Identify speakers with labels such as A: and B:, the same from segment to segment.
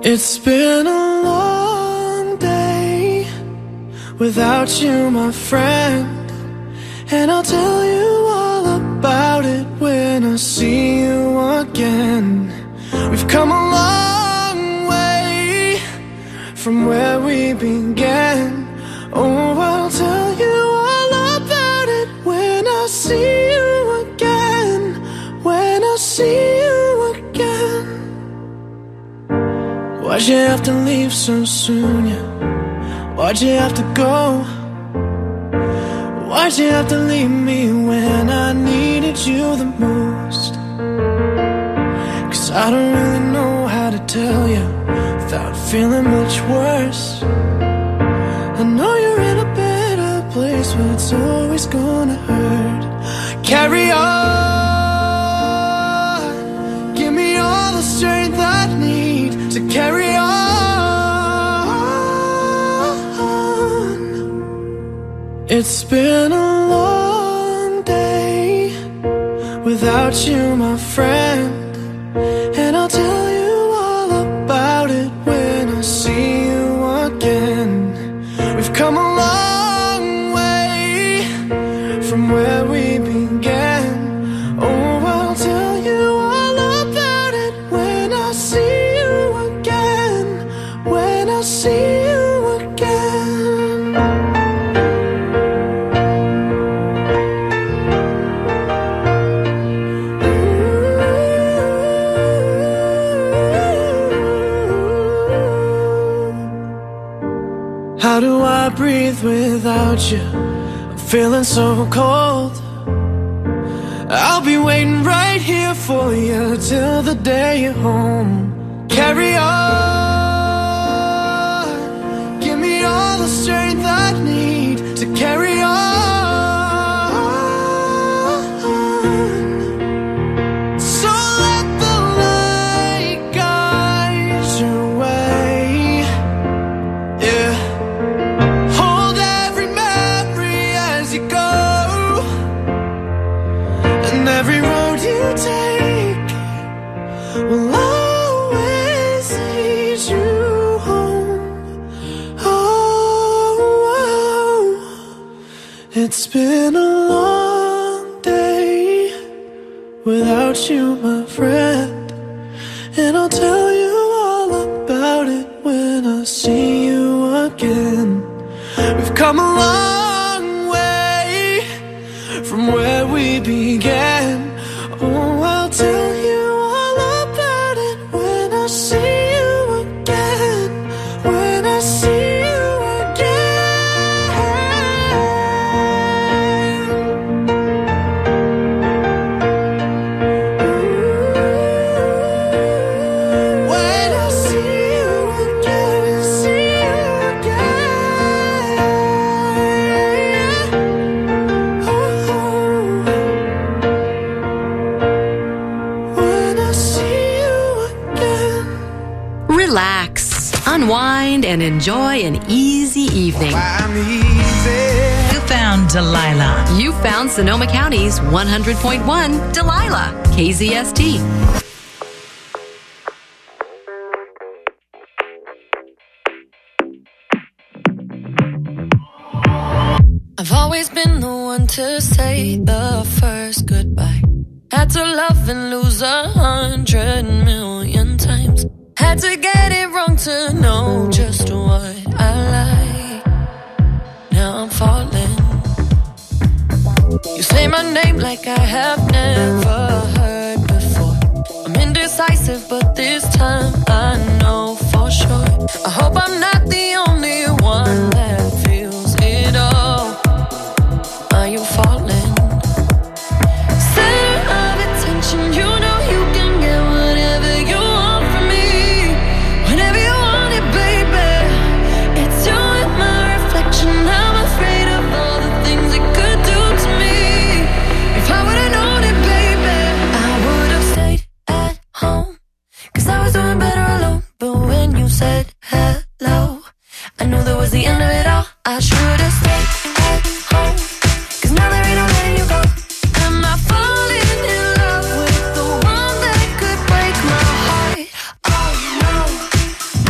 A: It's been a long day without you, my friend, and I'll tell you all about it when I see you again. We've come a long way from where we began. Oh, I'll tell you all about it when I see you again. When I see you again. Why'd you have to leave so soon, yeah? Why'd you have to go? Why'd you have to leave me when I needed you the most? Cause I don't really know how to tell you without feeling much worse. I know you're in a better place, but it's always gonna hurt. Carry on. Give me all the strength I need to carry on. It's been a long day without you, my friend, and I'll tell you all about it when I see you again. We've come a long way from where we began. Oh, I'll tell you all about it when I see you again. When I see you again. How do I breathe without you? I'm feeling so cold. I'll be waiting right here for you till the day you're home. Carry on. Give me all the strength I need to carry on. So let the light guide your way. Yeah. Hold every memory as you go, and every road you take will always lead you home. Oh, it's been a long day without you, my friend, and I'll tell you all about it when I see you again. We've come a long way from where we began. Oh, I'll tell you all about it when I see you again. When I see you again. When I see you again, see you again. When I see you again.
B: Relax, unwind, and enjoy an easy evening.
A: I'm easy.
C: You found Delilah.
B: You found Sonoma County's 100.1 Delilah, KZST.
D: I've always been the one to say the first goodbye. Had to love and lose 100,000,000 times. Had to get it wrong to know just what I like. Now I'm falling. You say my name like I have never heard before. I'm indecisive, but this time I know for sure. I hope I'm not the only one that feels it all. Are you falling? Center of attention, you know you can get whatever you want from me. Whenever you want it, baby. It's you and my reflection. I'm afraid of all the things it could do to me. If I would've known it, baby, I would've stayed at home. Cause I was doing better alone. But when you said hello, I knew that was the end of it all. I should've stayed at home. Cause now there ain't no letting you go. Am I falling in love with the one that could break my heart? Oh no,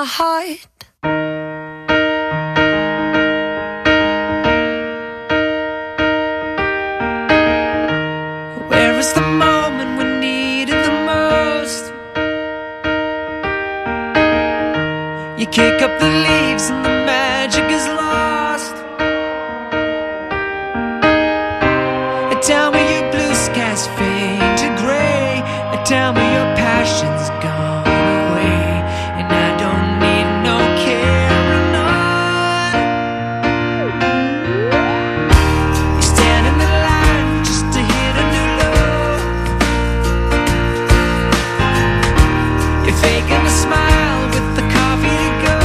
D: heart. Where is the moment we needed the most? You kick up the leaves and the magic is lost. Tell me your blue skies fade to gray, and tell me your passion's gone away, and I don't need no carrying on. You stand in the line just to hit a new low. You're faking a smile with the coffee to go.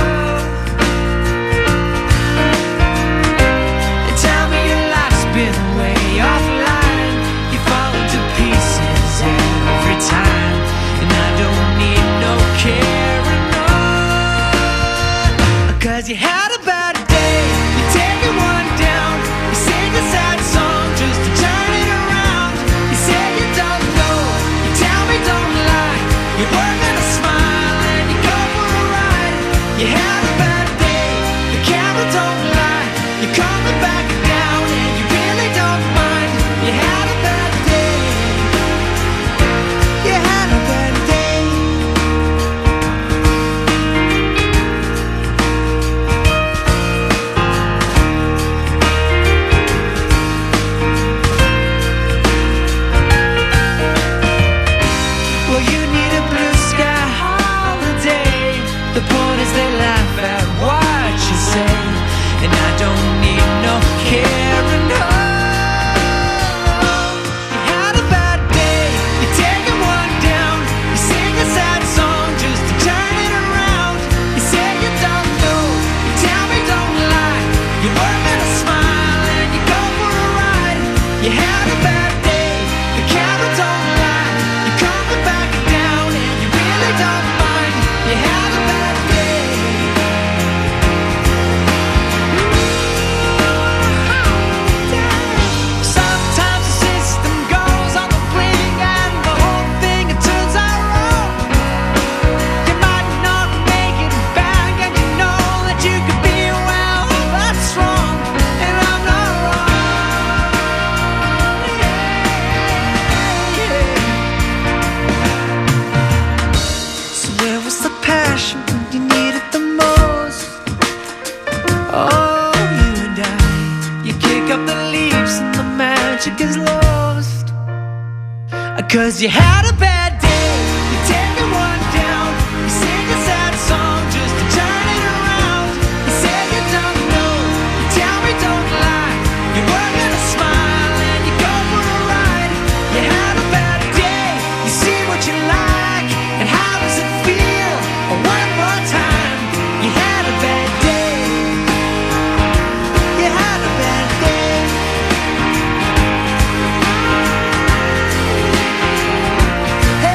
D: And tell me your life's been way offline. You fall into pieces every time, and I don't need no carrying on. 'Cause you had a bad day, you take it one down. You sing a sad song just to turn it around. You say you don't know, you tell me don't lie. You work on a smile and you go for a ride. You had a bad day, the camera don't lie. You're coming back down and you really don't mind. You had a bad day. You had a bad day. Well, you need a blue sky holiday. The point is they laugh at what you say, and I don't need no carrying on. You had a bad day, you're taking one down. You sing a sad song just to turn it around. You say you don't know, you tell me don't lie. You're working a smile and you go for a ride. You had a bad day, the camera don't lie. You're coming back down and you really don't mind. You had a bad day. Sometimes the system goes on the blink and the whole thing it turns out wrong. You might not make it back and you know that you could be well, that's wrong, and I'm not wrong. Yeah. So where was the passion when you needed the most? Oh, you and I, you kick up the leaves and the magic is lost. 'Cause you had a bad day, you take it one down. You sing a sad song just to turn it around. You say you don't know, you tell me don't lie. You're working a smile and you go for a ride. You had a bad day, you see what you like, and how does it feel? One more time, you had a bad day. You had a bad day. Hey,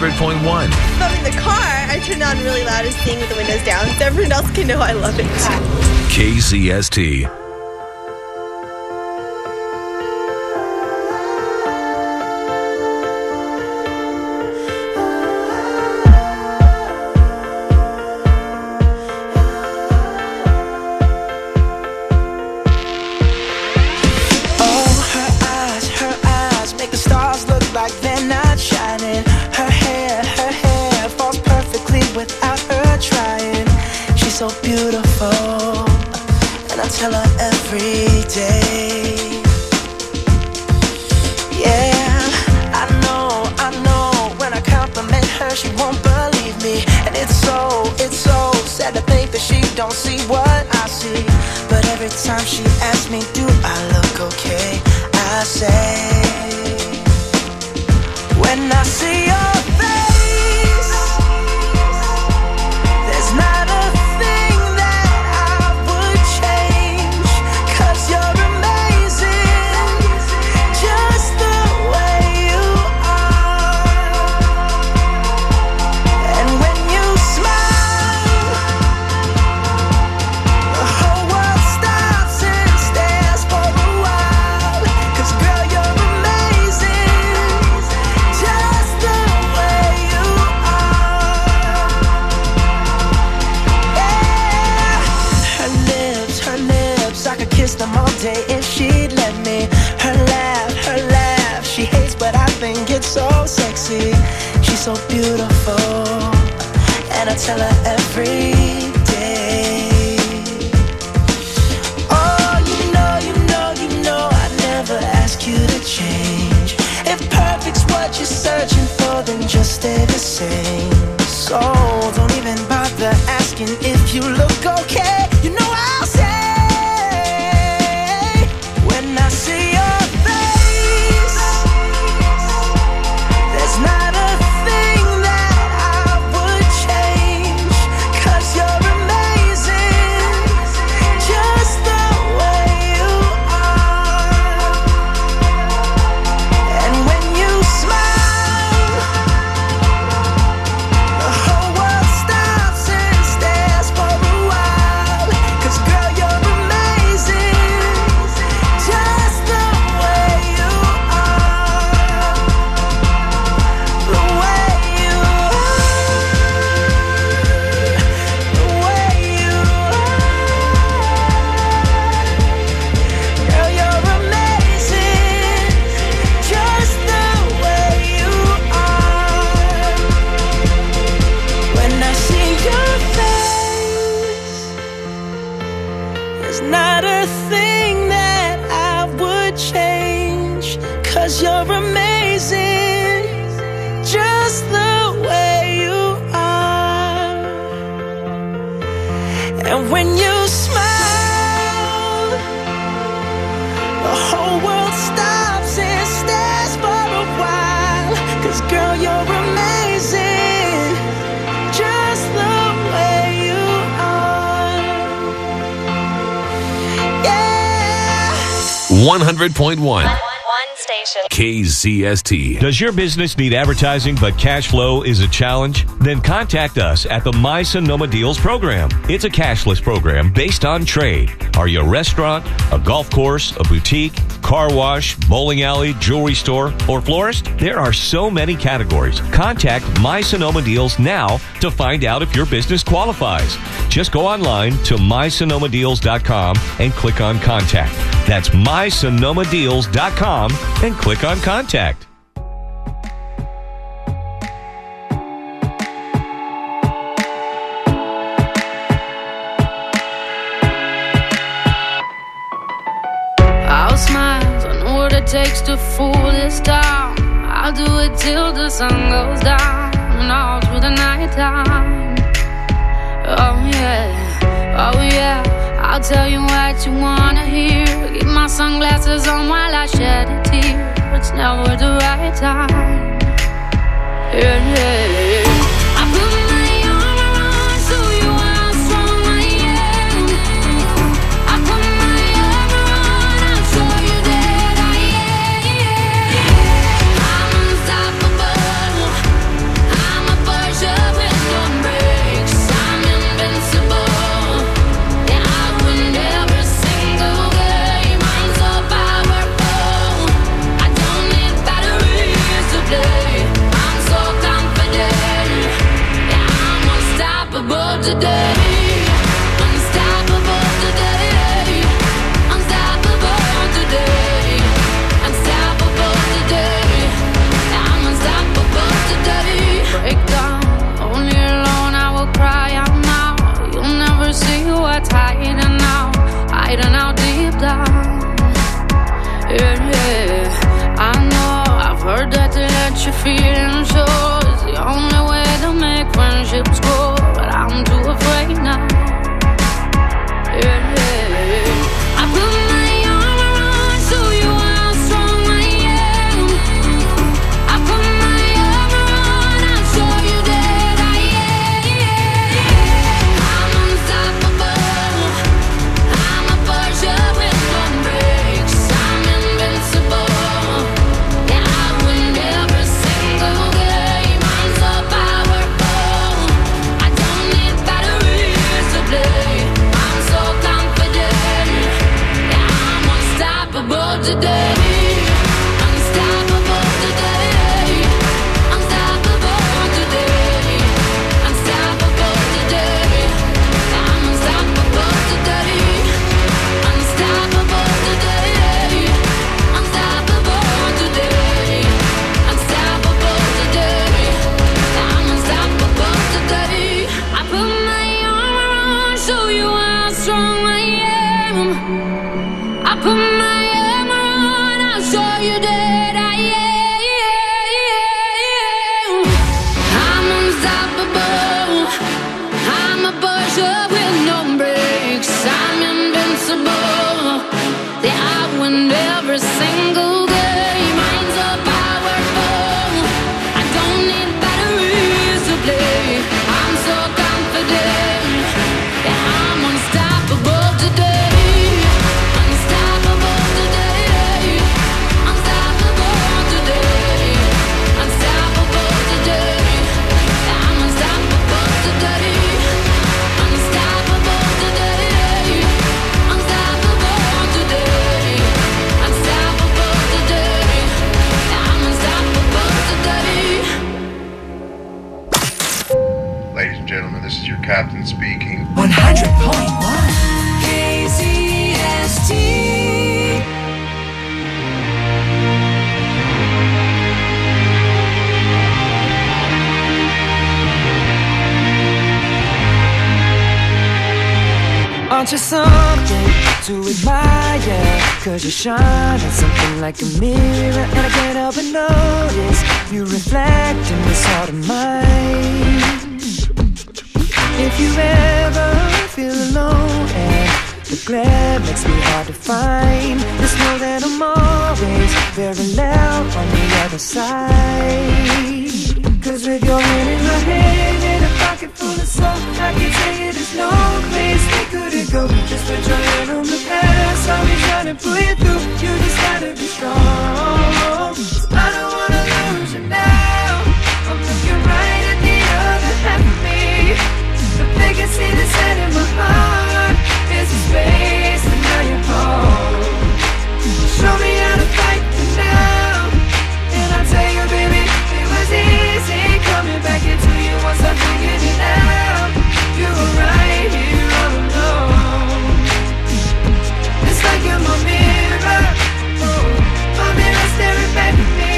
C: 100.1.
E: But in the car, I turn it on really loud and sing with the windows down so everyone else can know I love it.
C: KZST.
A: So beautiful, and I tell her every day. Yeah, I know, when I compliment her, she won't believe me. And it's so sad to think that she don't see what I see. But every time she asks me, do I look okay? I say, when I see your face, there's not a them all day if she'd let me. Her laugh, she hates but I think it's so sexy. She's so beautiful, and I tell her every day. Oh, you know, I never ask you to change. If perfect's what you're searching for, then just stay the same. So don't even bother asking if you look okay. You know I'll say, when I see your face, there's not a thing that I would change. 'Cause you're amazing, just the way you are. And when you smile, the whole world stops and stares for a while. 'Cause girl, you're amazing, just the way you are. The way you are. The way you are. Girl, you're amazing, just the way you are. When I see your face, there's not a thing that I would change. 'Cause you're amazing, just the way you are. And when you smile, the whole world stops and stares for a while. 'Cause girl, you're amazing, just the way you are. Yeah.
C: 100.1.
F: One station.
C: KZST.
G: Does your business need advertising but cash flow is a challenge? Then contact us at the My Sonoma Deals program. It's a cashless program based on trade. Are you a restaurant, a golf course, a boutique, car wash, bowling alley, jewelry store, or florist? There are so many categories. Contact My Sonoma Deals now to find out if your business qualifies. Just go online to mysonomadeals.com and click on Contact. That's mysonomadeals.com and click on Contact.
H: I'll smile, I know what it takes to fool this town. I'll do it till the sun goes down and all through the night time. Oh yeah, I'll tell you what you wanna hear. Keep my sunglasses on while I shed a tear. It's never the right time. Yeah. I put my arm around so you how strong I am. I put my arm around, I'll show you that I am. I'm unstoppable. that you're feeling sure is the only way to make friendships grow. But I'm too afraid now. Yeah, yeah. I put my arm around, show you how strong I am. I put my arm around, I'll show you that I am. I'm unstoppable. I'm a Porsche with no brakes. I'm invincible. Yeah, I win every single game. I'm so powerful. I don't need batteries to play. I'm so confident. Yeah, I'm unstoppable today. Unstoppable today. Unstoppable today. Unstoppable today. I'm unstoppable today. Unstoppable today. Unstoppable today. Unstoppable today. I'm unstoppable today. I put my arm around, show you how strong I am. I put my arm around, I'll show you that I am. I'm unstoppable. I'm a Porsche with no brakes. I'm invincible. Yeah, I win every single game. I'm so powerful. I don't need batteries to play. I'm so confident. Yeah, I'm unstoppable today. Unstoppable today. Unstoppable today. Unstoppable today. Yeah, I'm unstoppable today. Unstoppable today. Unstoppable today. Unstoppable today. Yeah, I'm unstoppable today.
F: Ladies and gentlemen, this is your captain speaking.
A: 100.1 KZST. Aren't you something to admire? 'Cause you shine at something like a mirror, and I can't help but notice you reflect in this heart of mine. If you ever feel alone and the glare makes me hard to find, just know that I'm always very loud on the other side. 'Cause with your hand in my hand and a pocket full of soul, I can tell you there's no place we couldn't go. Just put your hand on the past, I'll be trying to pull you through. You just gotta be strong. I don't wanna lose you now. I'm looking right at the other half of me. The biggest see the set in my heart is a space, and now you're home. Show me how to fight for now, and I'll tell you, baby, it was easy coming back into you once I figured it out. You were right here all alone. It's like you're my mirror, my mirror staring back at me.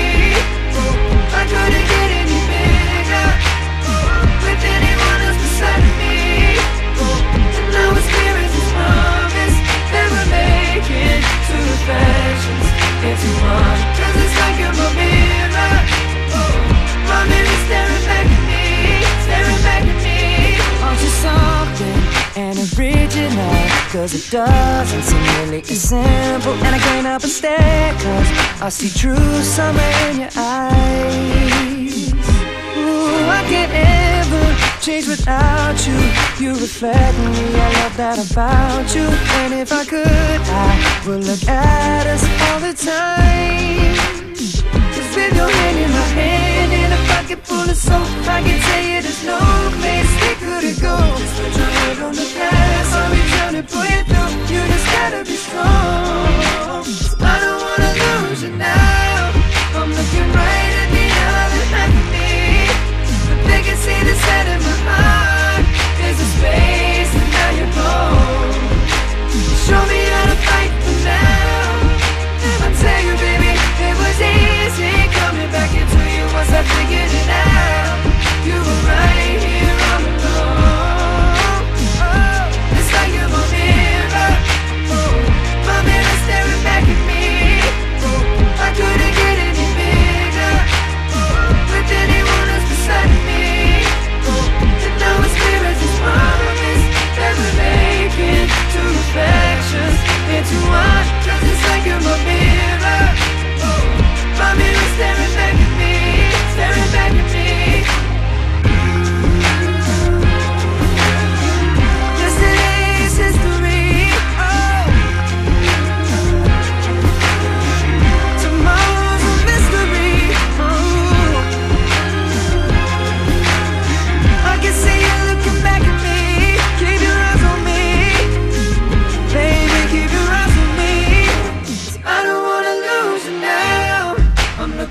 A: I couldn't get any bigger with anyone else beside me. And now it's clear as this promise that we're making two reflections into one. 'Cause it's like you're my mirror, my mirror staring back at me, staring back at me. Aren't you something and original? 'Cause it doesn't seem really as simple, and I can't help but stare, 'cause I see true summer in your eyes. Ooh, I can't ever change without you. You reflect me, I love that about you. And if I could, I would look at us all the time. 'Cause with your hand in my hand and a pocket full of soul, I can tell you there's no place we couldn't go. Just put your head on the past, I'll be trying to pull you through. You just gotta be strong. I don't wanna lose you now. I'm looking right at the other half of me. The biggest see the set in my heart is a space, and now you're home. Show me how to fight for now, and I'll tell you, baby, it was easy coming back into you once I figured it out. You were right here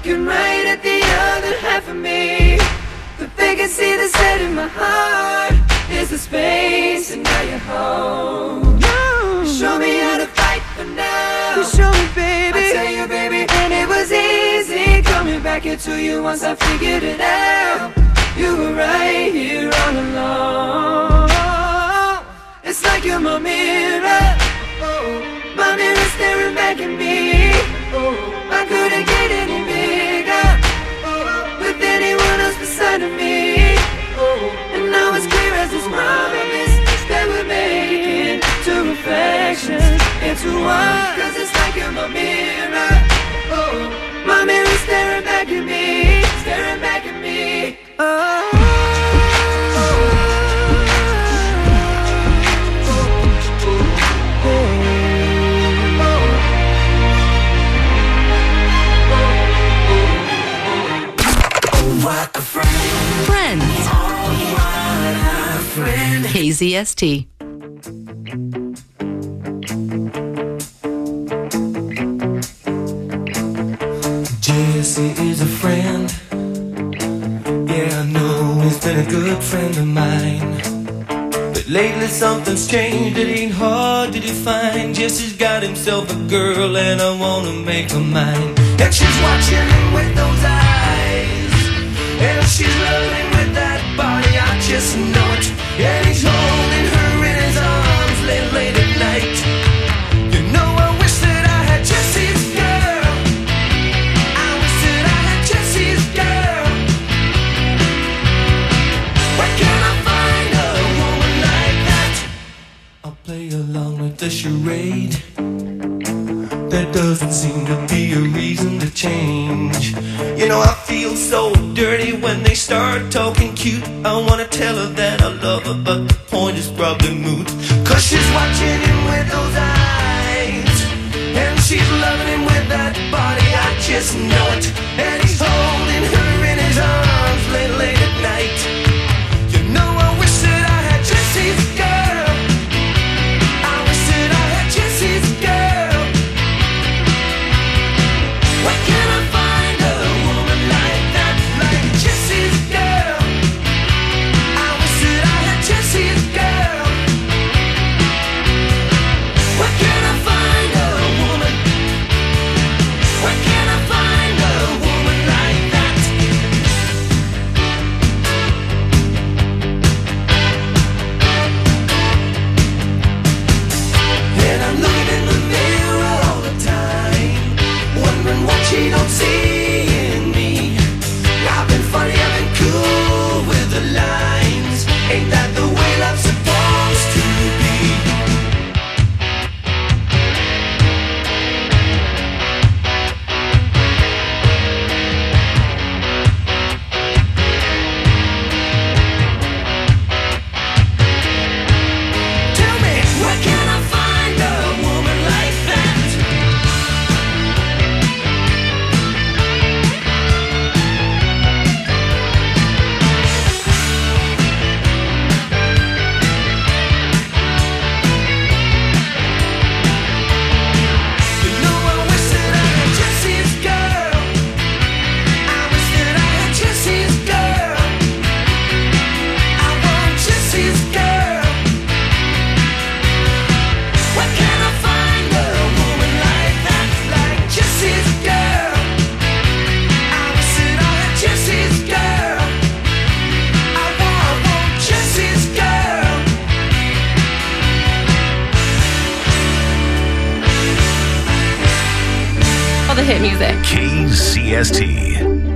D: looking right at the other half of me. The vacancy that's set in my heart is the space, and now you're home. You show me how to fight for now. You show me, baby. I tell you, baby, and it was easy coming back into you once I figured it out. You were right here all along. It's like you're my mirror. My mirror staring back at me. I couldn't get any bigger with anyone else beside of me. And now it's clear as this promise that we're making two reflections into one. Cause it's like you're my mirror. My mirror staring back at me, staring back at me.
B: Friends. KZST.
A: Jesse is a friend. Yeah, I know he's been a good friend of mine. But lately something's changed, it ain't hard to define. Jesse's got himself a girl and I wanna make her mine. And she's watching him with those eyes, and she's loving with that body, I just know it. And he's holding her in his arms late at night. You know I wish that I had Jesse's girl. I wish that I had Jesse's girl. Where can I find a woman like that? I'll play along with the charade. There doesn't seem to be a reason to change. You know I feel so dirty when they start talking cute. I wanna tell her that I love her, but the point is probably moot. Cause she's watching him with those eyes, and she's loving him with that body, I just know it. And he's holding her in his arms late at night. You know I wish that I had Jesse's girl. I wish that I had Jesse's girl. Where can I find a woman like that, like Jesse's girl? I wish that I had Jesse's girl. Where can I find a woman? Where can I find a woman like that? And I'm looking in the mirror all the time, wondering what she don't see in me. I've been funny, I've been cool with the lines. Ain't that the way love's supposed to be? Tell me, where can I find a woman like that? You know I wish that I had Jesse's girl. I wish that I had Jesse's girl. I want Jesse's girl. Where can I find a woman like that, like Jesse's girl? I wish that I had Jesse's girl. I want Jesse's girl.
E: All the hit music.
C: KZST.